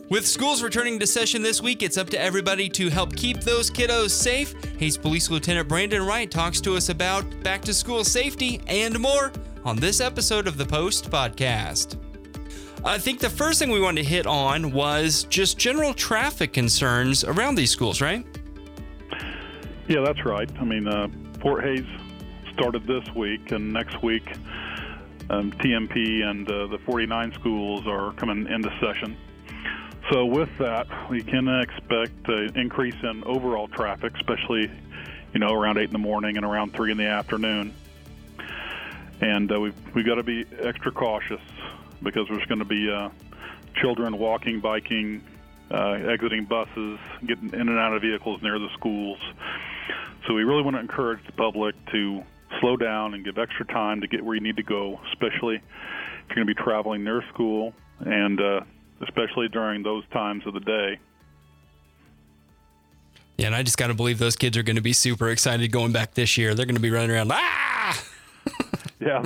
With schools returning to session this week, it's up to everybody to help keep those kiddos safe. Hays Police Lieutenant Brandon Wright talks to us about back-to-school safety and more on this episode of the Post Podcast. I think the first thing we wanted to hit on was just general traffic concerns around these schools, right? Yeah, that's right. I mean, Fort Hays started this week, and next week TMP and the 49 schools are coming into session. So with that, we can expect an increase in overall traffic, especially, around 8 in the morning and around 3 in the afternoon. And we've got to be extra cautious because there's going to be children walking, biking, exiting buses, getting in and out of vehicles near the schools. So we really want to encourage the public to slow down and give extra time to get where you need to go, especially if you're going to be traveling near school and especially during those times of the day. Yeah, and I just got to believe those kids are going to be super excited going back this year. They're going to be running around, Yeah,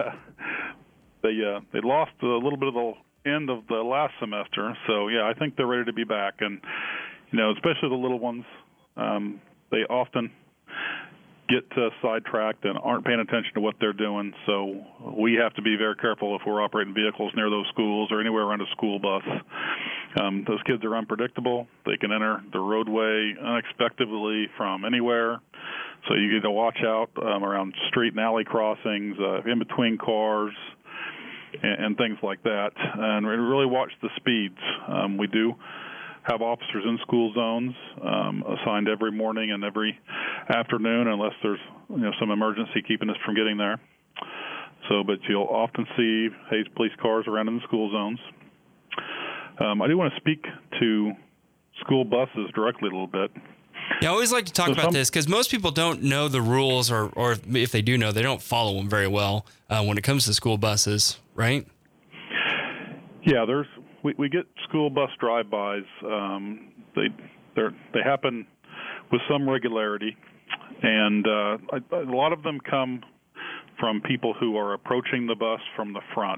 they lost a little bit of the end of the last semester, so yeah, I think they're ready to be back. And especially the little ones, they often get sidetracked and aren't paying attention to what they're doing. So we have to be very careful if we're operating vehicles near those schools or anywhere around a school bus. Those kids are unpredictable. They can enter the roadway unexpectedly from anywhere. So you need to watch out around street and alley crossings, in between cars, and things like that. And we really watch the speeds. We do have officers in school zones assigned every morning and every afternoon, unless there's some emergency keeping us from getting there. So, but you'll often see Hays police cars around in the school zones. I do want to speak to school buses directly a little bit. Yeah, I always like to talk about this because most people don't know the rules, or if they do know, they don't follow them very well when it comes to school buses, right? Yeah, we get school bus drive-bys. They happen with some regularity, and a lot of them come from people who are approaching the bus from the front.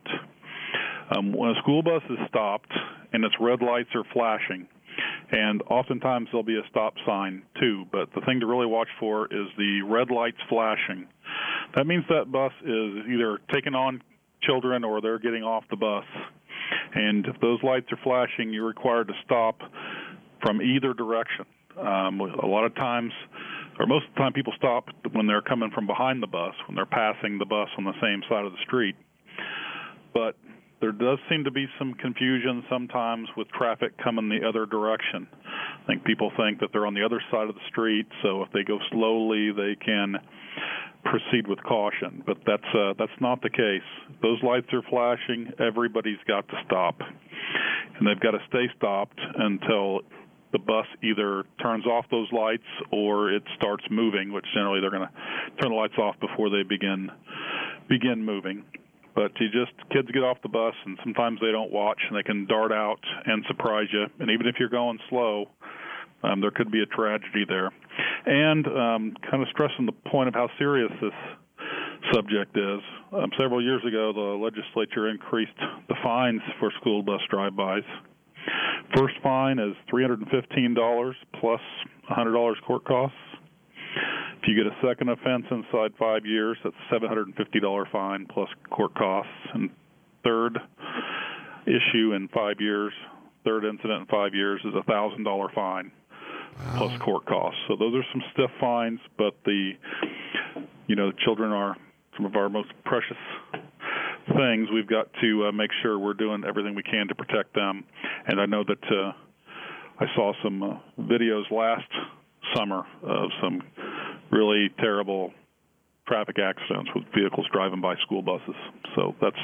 When a school bus is stopped and its red lights are flashing, and oftentimes there'll be a stop sign too, but the thing to really watch for is the red lights flashing. That means that bus is either taking on children or they're getting off the bus. And if those lights are flashing, you're required to stop from either direction. A lot of times, or most of the time, people stop when they're coming from behind the bus, when they're passing the bus on the same side of the street. But there does seem to be some confusion sometimes with traffic coming the other direction. I think people think that they're on the other side of the street, so if they go slowly, they can proceed with caution. But that's not the case. If those lights are flashing, everybody's got to stop. And they've got to stay stopped until the bus either turns off those lights or it starts moving, which generally they're going to turn the lights off before they begin moving. But kids get off the bus, and sometimes they don't watch, and they can dart out and surprise you. And even if you're going slow, there could be a tragedy there. And kind of stressing the point of how serious this subject is. Several years ago, the legislature increased the fines for school bus drive-bys. First fine is $315 plus $100 court costs. If you get a second offense inside 5 years, that's a $750 fine plus court costs. And third issue in 5 years, third incident in 5 years is a $1,000 fine plus court costs. So those are some stiff fines, but the children are some of our most precious things. We've got to make sure we're doing everything we can to protect them. And I know that I saw some videos last summer of some really terrible traffic accidents with vehicles driving by school buses. So that's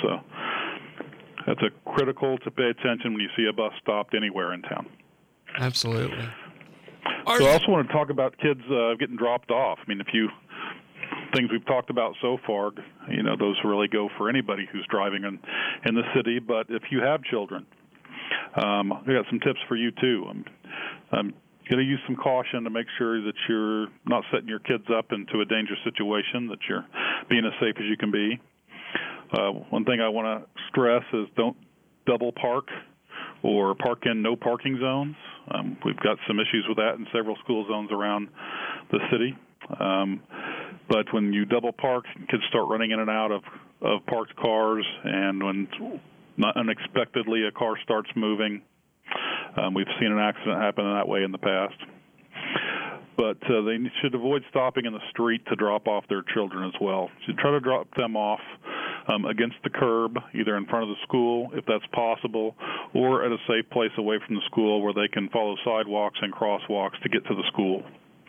a critical to pay attention when you see a bus stopped anywhere in town. Absolutely. So I also want to talk about kids getting dropped off. I mean, things we've talked about so far, those really go for anybody who's driving in the city. But if you have children, I got some tips for you too. You got to use some caution to make sure that you're not setting your kids up into a dangerous situation, that you're being as safe as you can be. One thing I want to stress is don't double park or park in no parking zones. We've got some issues with that in several school zones around the city. But when you double park, kids start running in and out of parked cars, and when unexpectedly a car starts moving, we've seen an accident happen that way in the past. But they should avoid stopping in the street to drop off their children as well. Should try to drop them off against the curb, either in front of the school, if that's possible, or at a safe place away from the school where they can follow sidewalks and crosswalks to get to the school.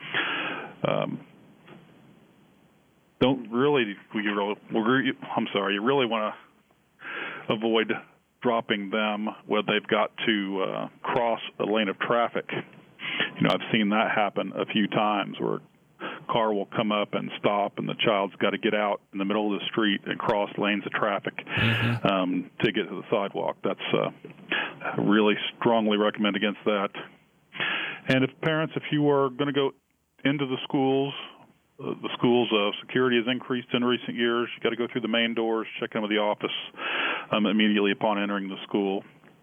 You really want to avoid dropping them where they've got to cross a lane of traffic. I've seen that happen a few times where a car will come up and stop, and the child's got to get out in the middle of the street and cross lanes of traffic to get to the sidewalk. That's really strongly recommend against that. And if you are going to go into the schools security has increased in recent years. You got to go through the main doors, check in with the office immediately upon entering the school.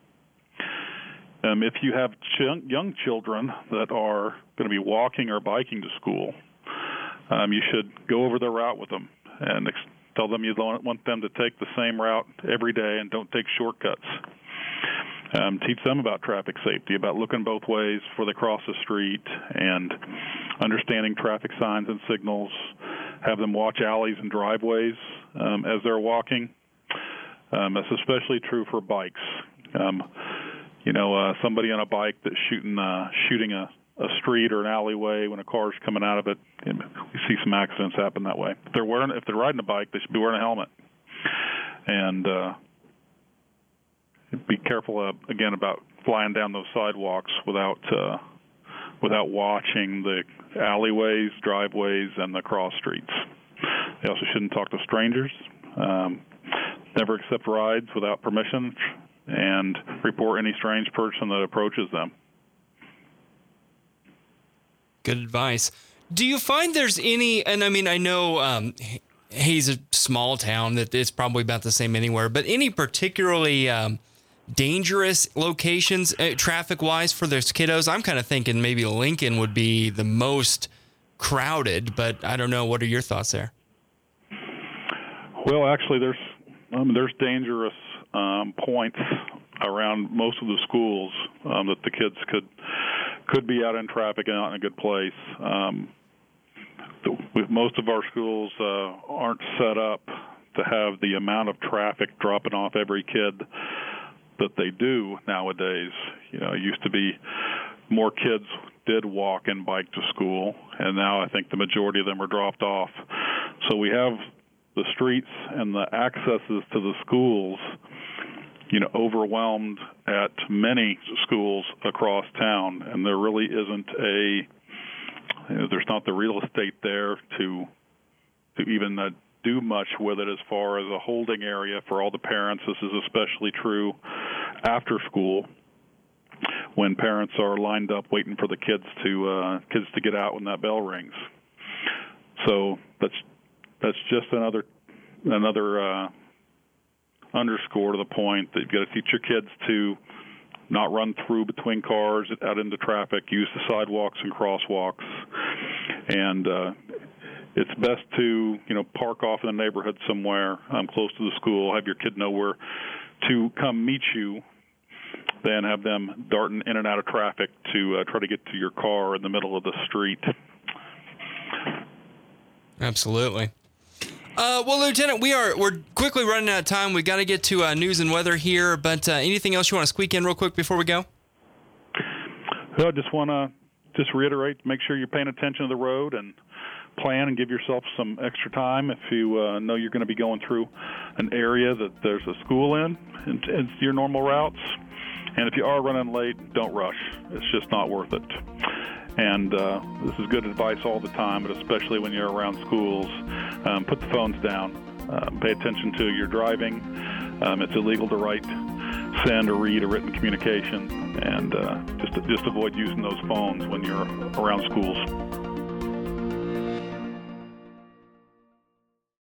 If you have young children that are going to be walking or biking to school, you should go over their route with them and tell them you don't want them to take the same route every day and don't take shortcuts. Teach them about traffic safety, about looking both ways before they cross the street, and understanding traffic signs and signals. Have them watch alleys and driveways as they're walking. That's especially true for bikes. Somebody on a bike that's shooting a street or an alleyway when a car's coming out of it, you see some accidents happen that way. If they're riding a bike, they should be wearing a helmet. And be careful again about flying down those sidewalks without watching the alleyways, driveways, and the cross streets. They also shouldn't talk to strangers. Never accept rides without permission, and report any strange person that approaches them. Good advice. Do you find there's any, and I mean, I know Hays is a small town that it's probably about the same anywhere, but any particularly dangerous locations traffic-wise for those kiddos? I'm kind of thinking maybe Lincoln would be the most crowded, but I don't know. What are your thoughts there? Well, actually, there's dangerous points around most of the schools that the kids could be out in traffic and out in a good place. Most of our schools aren't set up to have the amount of traffic dropping off every kid that they do nowadays. It used to be more kids did walk and bike to school, and now I think the majority of them are dropped off. So we have the streets and the accesses to the schools, overwhelmed at many schools across town, and there really isn't there's not the real estate there to even do much with it as far as a holding area for all the parents. This is especially true after school, when parents are lined up waiting for the kids to get out when that bell rings. So that's just another underscore to the point that you've got to teach your kids to not run through between cars out into traffic, use the sidewalks and crosswalks, and it's best to park off in the neighborhood somewhere close to the school. Have your kid know where to come meet you, then have them darting in and out of traffic to try to get to your car in the middle of the street. Absolutely. Well, Lieutenant, we're quickly running out of time. We got to get to news and weather here, but anything else you want to squeak in real quick before we go? Well, I just want to reiterate, make sure you're paying attention to the road and plan and give yourself some extra time if you know you're going to be going through an area that there's a school in and it's your normal routes. And if you are running late, don't rush. It's just not worth it. And this is good advice all the time, but especially when you're around schools. Put the phones down. Pay attention to your driving. It's illegal to write, send, or read a written communication. And just avoid using those phones when you're around schools.